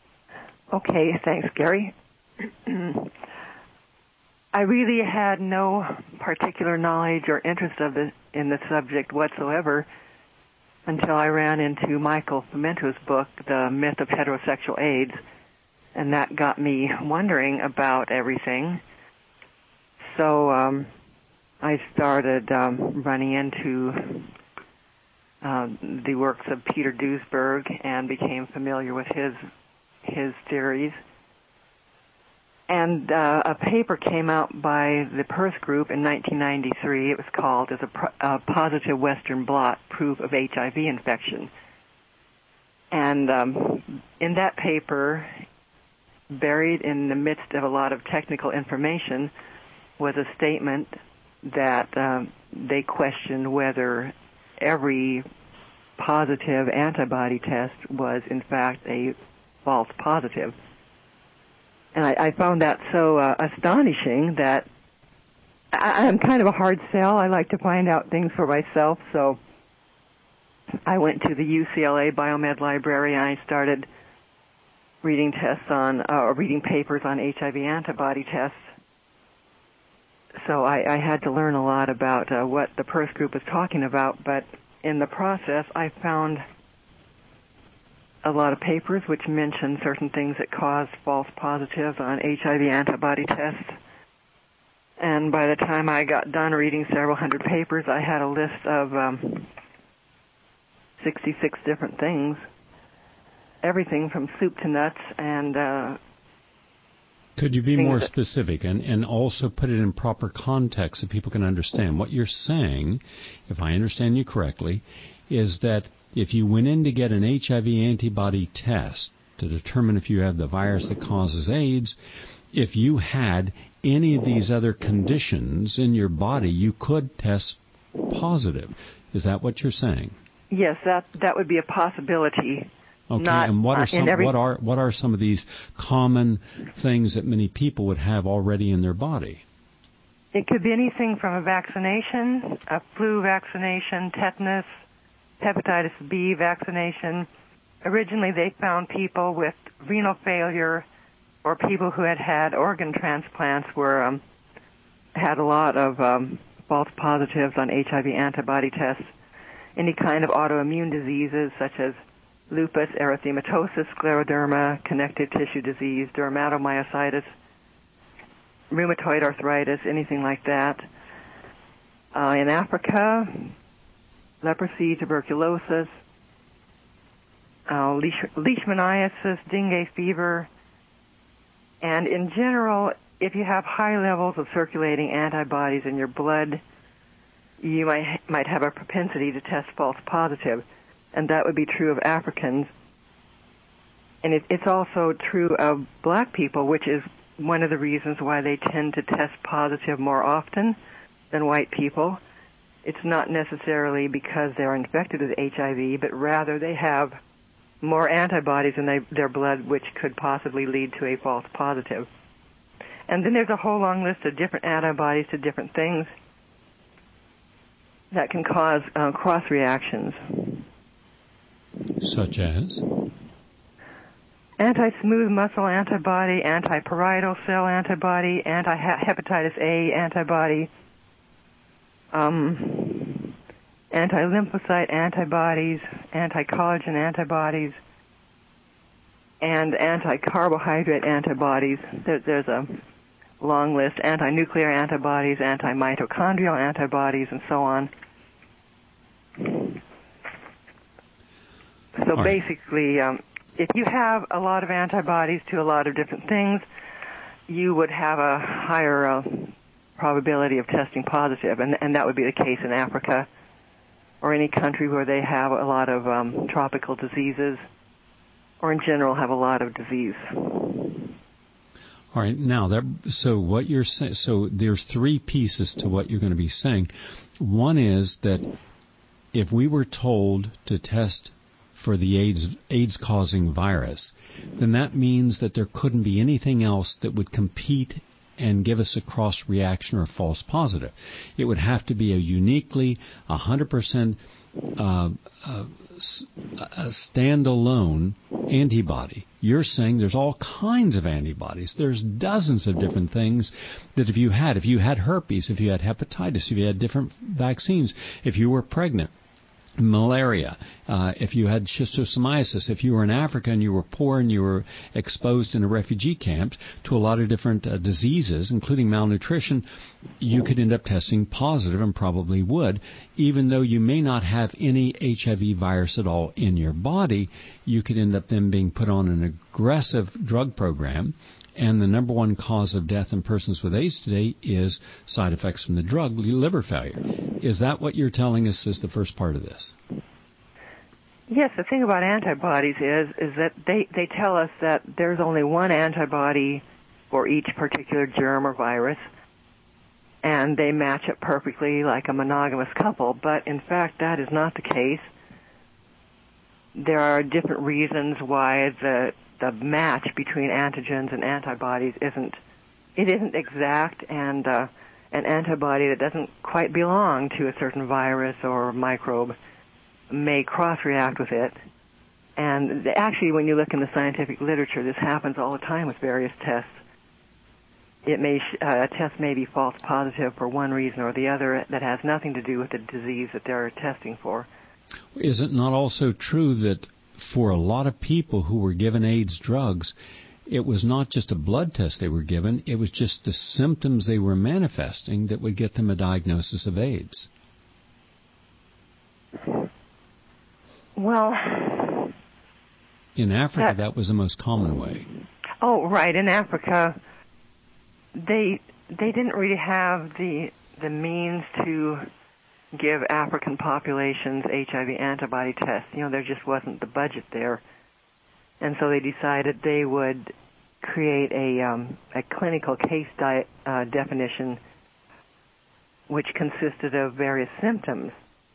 Okay, thanks, Gary. I really had no particular knowledge or interest of the, in the subject whatsoever until I ran into Michael Pimento's book, The Myth of Heterosexual AIDS, and that got me wondering about everything. So um, I started um, running into uh, the works of Peter Duesberg and became familiar with his his theories. And uh, a paper came out by the Perth Group in nineteen ninety-three. It was called as a, pro- a Positive Western Blot Proof of H I V Infection. And um, in that paper, buried in the midst of a lot of technical information, was a statement that um, they questioned whether every positive antibody test was in fact a false positive. And I, I found that so uh, astonishing that I, I'm kind of a hard sell. I like to find out things for myself. So I went to the U C L A Biomed Library and I started reading tests on, uh, reading papers on H I V antibody tests. So I, I had to learn a lot about uh, what the Perth Group was talking about, but in the process I found a lot of papers which mention certain things that cause false positives on H I V antibody tests. And by the time I got done reading several hundred papers, I had a list of um, sixty-six different things, everything from soup to nuts. And uh, could you be more specific and, and also put it in proper context so people can understand? What you're saying, if I understand you correctly, is that if you went in to get an H I V antibody test to determine if you have the virus that causes AIDS, if you had any of these other conditions in your body, you could test positive. Is that what you're saying? Yes, that that would be a possibility. Okay, Not, and what uh, are some every, what are what are some of these common things that many people would have already in their body? It could be anything from a vaccination, a flu vaccination, tetanus, hepatitis B vaccination. Originally, they found people with renal failure or people who had had organ transplants were um, had a lot of um, false positives on H I V antibody tests. Any kind of autoimmune diseases such as lupus, erythematosus, scleroderma, connective tissue disease, dermatomyositis, rheumatoid arthritis, anything like that. Uh, in Africa, leprosy, tuberculosis, uh, leash- leishmaniasis, dengue fever, and in general, if you have high levels of circulating antibodies in your blood, you might might have a propensity to test false positive, and that would be true of Africans. And it, it's also true of black people, which is one of the reasons why they tend to test positive more often than white people. It's not necessarily because they're infected with H I V, but rather they have more antibodies in they, their blood, which could possibly lead to a false positive. And then there's a whole long list of different antibodies to different things that can cause uh, cross-reactions. Such as? Anti-smooth muscle antibody, anti-parietal cell antibody, anti-hepatitis A antibody, um, anti-lymphocyte antibodies, anti-collagen antibodies, and anti-carbohydrate antibodies. There, there's a long list, anti-nuclear antibodies, anti-mitochondrial antibodies, and so on. So right. basically, um, if you have a lot of antibodies to a lot of different things, you would have a higher uh, probability of testing positive, and, and that would be the case in Africa or any country where they have a lot of um, tropical diseases or in general have a lot of disease. All right. Now, that, so what you're saying, so there's three pieces to what you're going to be saying. One is that if we were told to test for the AIDS, AIDS-causing virus, then that means that there couldn't be anything else that would compete and give us a cross-reaction or a false positive. It would have to be a uniquely one hundred percent uh, uh, a standalone antibody. You're saying there's all kinds of antibodies. There's dozens of different things that if you had, if you had herpes, if you had hepatitis, if you had different vaccines, if you were pregnant, malaria, uh, if you had schistosomiasis, if you were in Africa and you were poor and you were exposed in a refugee camp to a lot of different uh, diseases, including malnutrition, you could end up testing positive and probably would. Even though you may not have any H I V virus at all in your body, you could end up then being put on an aggressive drug program. And the number one cause of death in persons with AIDS today is side effects from the drug, liver failure. Is that what you're telling us is the first part of this? Yes, the thing about antibodies is is that they, they tell us that there's only one antibody for each particular germ or virus, and they match up perfectly like a monogamous couple. But in fact, that is not the case. There are different reasons why the the match between antigens and antibodies isn't it isn't exact, and uh, an antibody that doesn't quite belong to a certain virus or microbe may cross-react with it. And actually, when you look in the scientific literature, this happens all the time with various tests. It may uh, a test may be false positive for one reason or the other that has nothing to do with the disease that they're testing for. Is it not also true that for a lot of people who were given AIDS drugs, it was not just a blood test they were given, it was just the symptoms they were manifesting that would get them a diagnosis of AIDS? Well, in Africa, that, that was the most common way. Oh, right. In Africa, they they didn't really have the the means to give African populations H I V antibody tests. You know, there just wasn't the budget there. And so they decided they would create a um, a clinical case di- uh, definition which consisted of various symptoms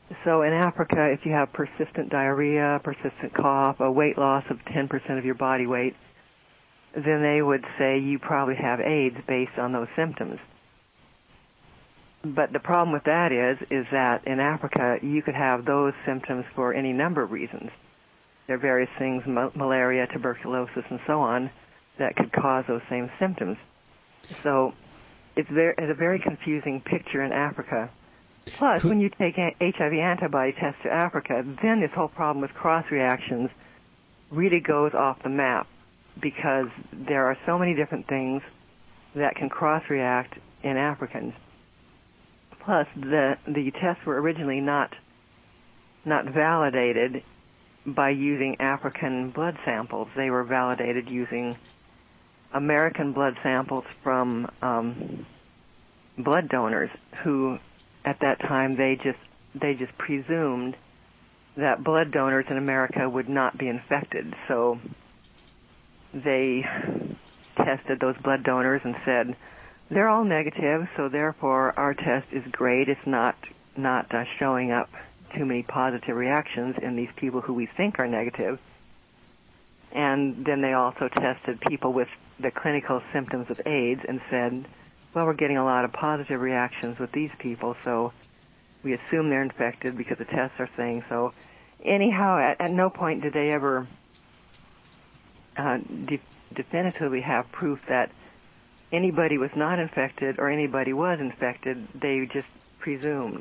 So in Africa, if you have persistent diarrhea, persistent cough, a weight loss of ten percent of your body weight, then they would say you probably have AIDS based on those symptoms. But the problem with that is, is that in Africa, you could have those symptoms for any number of reasons. There are various things, ma- malaria, tuberculosis, and so on, that could cause those same symptoms. So it's, very, it's a very confusing picture in Africa. Plus, when you take H I V antibody tests to Africa, then this whole problem with cross-reactions really goes off the map, because there are so many different things that can cross-react in Africans. Plus, the the tests were originally not not validated by using African blood samples. They were validated using American blood samples from um, blood donors who, at that time, they just they just presumed that blood donors in America would not be infected. So they tested those blood donors and said, they're all negative, so therefore our test is great. It's not not uh, showing up too many positive reactions in these people who we think are negative. And then they also tested people with the clinical symptoms of AIDS and said, well, we're getting a lot of positive reactions with these people, so we assume they're infected because the tests are saying so. Anyhow, at, at no point did they ever uh, de- definitively have proof that anybody was not infected or anybody was infected. They just presumed.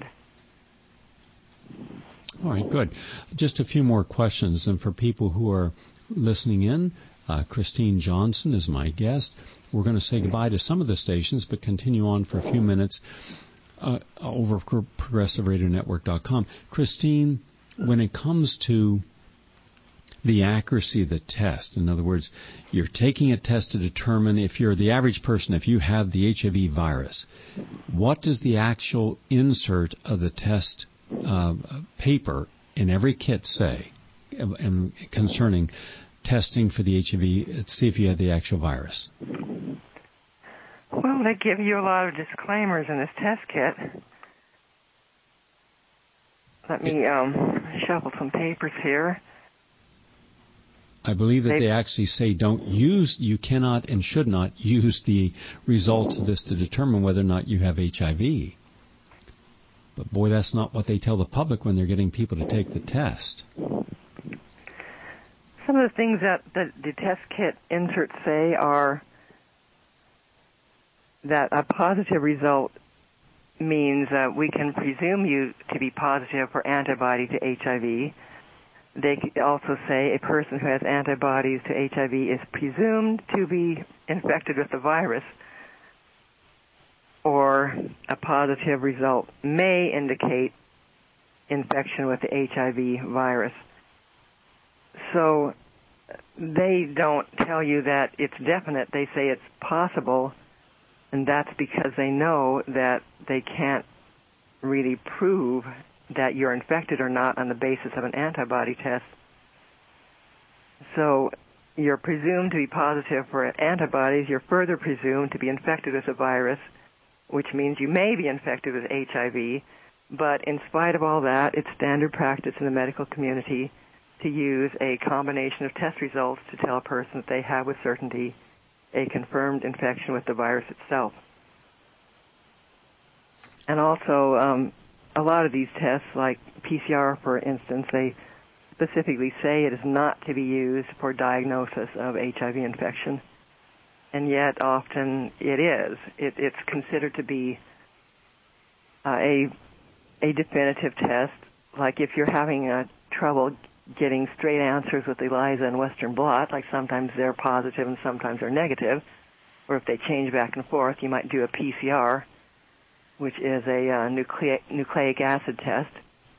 All right, good. Just a few more questions. And for people who are listening in, uh, Christine Johnson is my guest. We're going to say goodbye to some of the stations, but continue on for a few minutes uh, over progressive radio network dot com. Christine, when it comes to the accuracy of the test, in other words, you're taking a test to determine if you're the average person, if you have the H I V virus, what does the actual insert of the test uh, paper in every kit say um, concerning testing for the H I V, to see if you have the actual virus? Well, they give you a lot of disclaimers in this test kit. Let me um, shuffle some papers here. I believe that they, they actually say don't use, you cannot and should not use the results of this to determine whether or not you have H I V. But boy, that's not what they tell the public when they're getting people to take the test. Some of the things that the, the test kit inserts say are that a positive result means uh, we can presume you to be positive for antibody to H I V. They also say a person who has antibodies to H I V is presumed to be infected with the virus, or a positive result may indicate infection with the H I V virus. So they don't tell you that it's definite. They say it's possible, and that's because they know that they can't really prove that you're infected or not on the basis of an antibody test. So you're presumed to be positive for antibodies. You're further presumed to be infected with the virus, which means you may be infected with H I V. But in spite of all that, it's standard practice in the medical community to use a combination of test results to tell a person that they have with certainty a confirmed infection with the virus itself. And also, um, a lot of these tests, like P C R, for instance, they specifically say it is not to be used for diagnosis of H I V infection. And yet, often it is. It, it's considered to be uh, a a definitive test. Like if you're having uh, trouble getting straight answers with ELISA and Western blot, like sometimes they're positive and sometimes they're negative, or if they change back and forth, you might do a P C R, which is a uh, nucleic, nucleic acid test.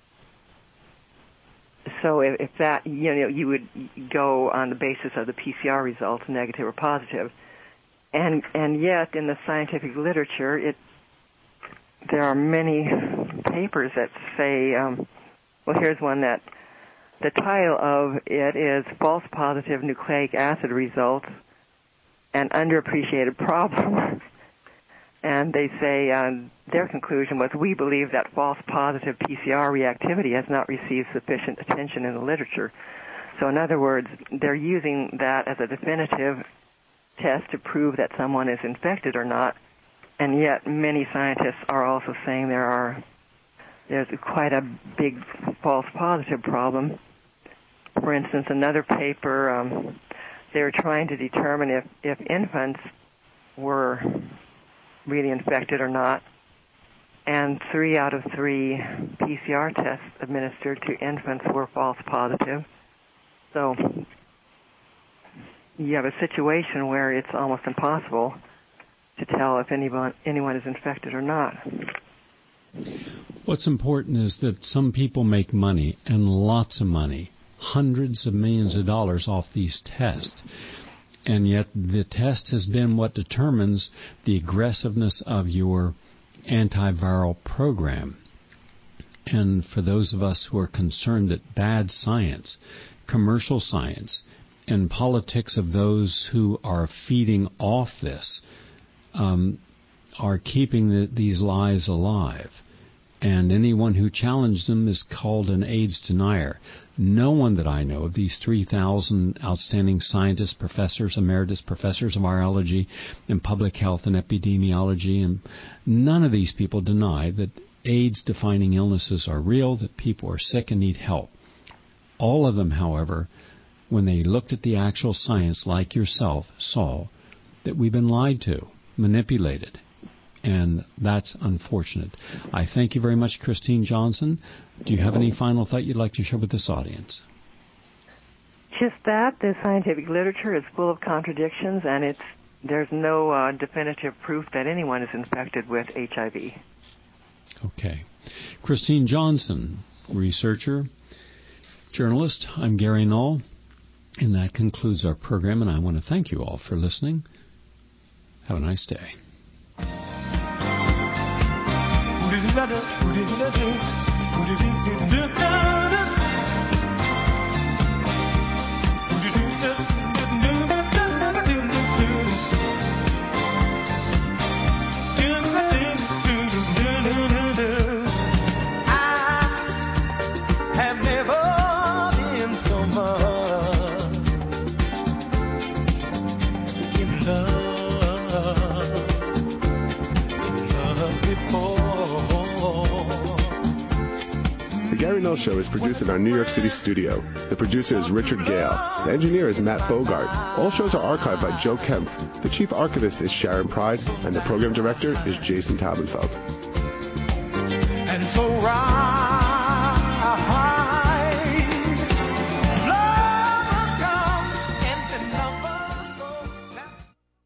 So if, if that, you know, you would go on the basis of the P C R results, negative or positive. And and yet, in the scientific literature, it there are many papers that say, um, well, here's one that the title of it is False Positive Nucleic Acid Results, an Underappreciated Problem. And they say uh, their conclusion was, we believe that false positive P C R reactivity has not received sufficient attention in the literature. So in other words, they're using that as a definitive test to prove that someone is infected or not. And yet many scientists are also saying there are there's quite a big false positive problem. For instance, another paper, um, they were trying to determine if, if infants were really infected or not, and three out of three P C R tests administered to infants were false positive. So you have a situation where it's almost impossible to tell if anyone anyone is infected or not. What's important is that some people make money, and lots of money, hundreds of millions of dollars off these tests. And yet the test has been what determines the aggressiveness of your antiviral program. And for those of us who are concerned that bad science, commercial science, and politics of those who are feeding off this um, are keeping the, these lies alive. And anyone who challenges them is called an AIDS denier. No one that I know of these three thousand outstanding scientists, professors, emeritus professors of virology and public health and epidemiology, and none of these people deny that AIDS-defining illnesses are real, that people are sick and need help. All of them, however, when they looked at the actual science, like yourself, saw that we've been lied to, manipulated. And that's unfortunate. I thank you very much, Christine Johnson. Do you have any final thought you'd like to share with this audience? Just that the scientific literature is full of contradictions, and it's there's no uh, definitive proof that anyone is infected with H I V. Okay. Christine Johnson, researcher, journalist. I'm Gary Null, and that concludes our program, and I want to thank you all for listening. Have a nice day. The Gary Null Show is produced in our New York City studio. The producer is Richard Gale. The engineer is Matt Bogart. All shows are archived by Joe Kemp. The chief archivist is Sharon Pride, and the program director is Jason Taubenfeld. And so right